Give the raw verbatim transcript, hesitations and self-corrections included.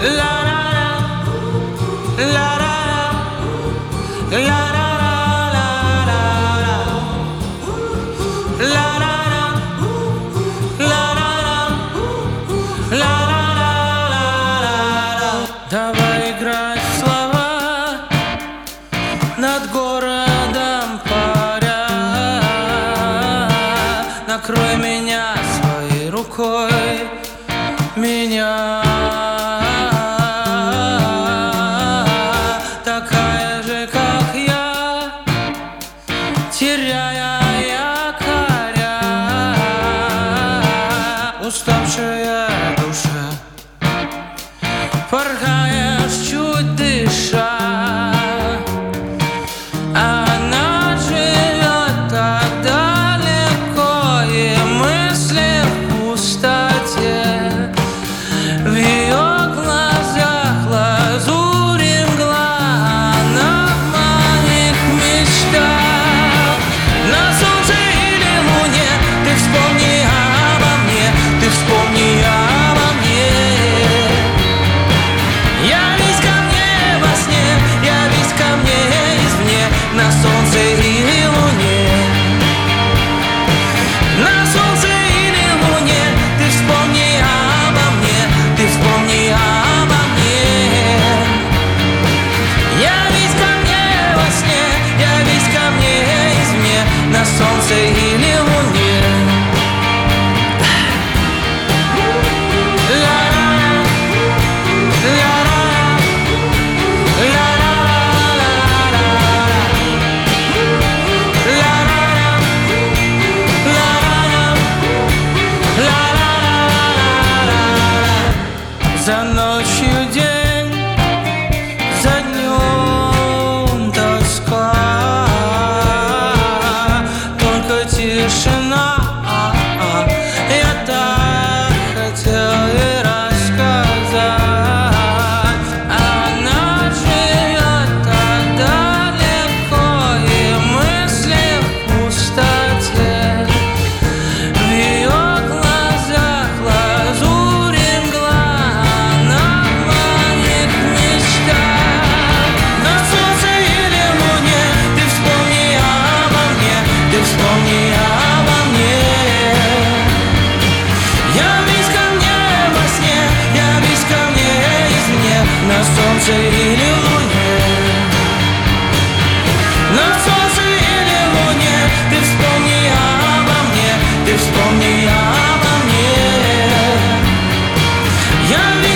Давай играть в слова, над городом паря. Накрой меня своей рукой, меня. Такая же, как я, теряя якоря, уставшая душа, порхаешь, чуть дыша. Она живет так далеко, и мысли в пустоте. В ее глазах лазурь и мгла, она в моих мечтах. На солнце или луне ты вспомни обо мне, ты вспомни обо мне. Явись ко мне во сне, явись ко мне извне, на солнце или луне. На солнце или луне ты вспомни обо мне, ты вспомни обо мне. Явись ко мне во сне, явись ко мне извне, на солнце или луне. За ночью день, за днем тоска, только тишина. Я так хотел ей рассказать. Она живет так далеко, и мысли в пустоте. В ее глазах лазурь и мгла, она в моих мечтах. На солнце или луне ты вспомни обо мне, ты вспомни обо мне. Явись ко мне во сне, явись ко мне извне, на солнце или луне. На солнце или луне ты вспомни обо мне, ты вспомни обо мне. Явись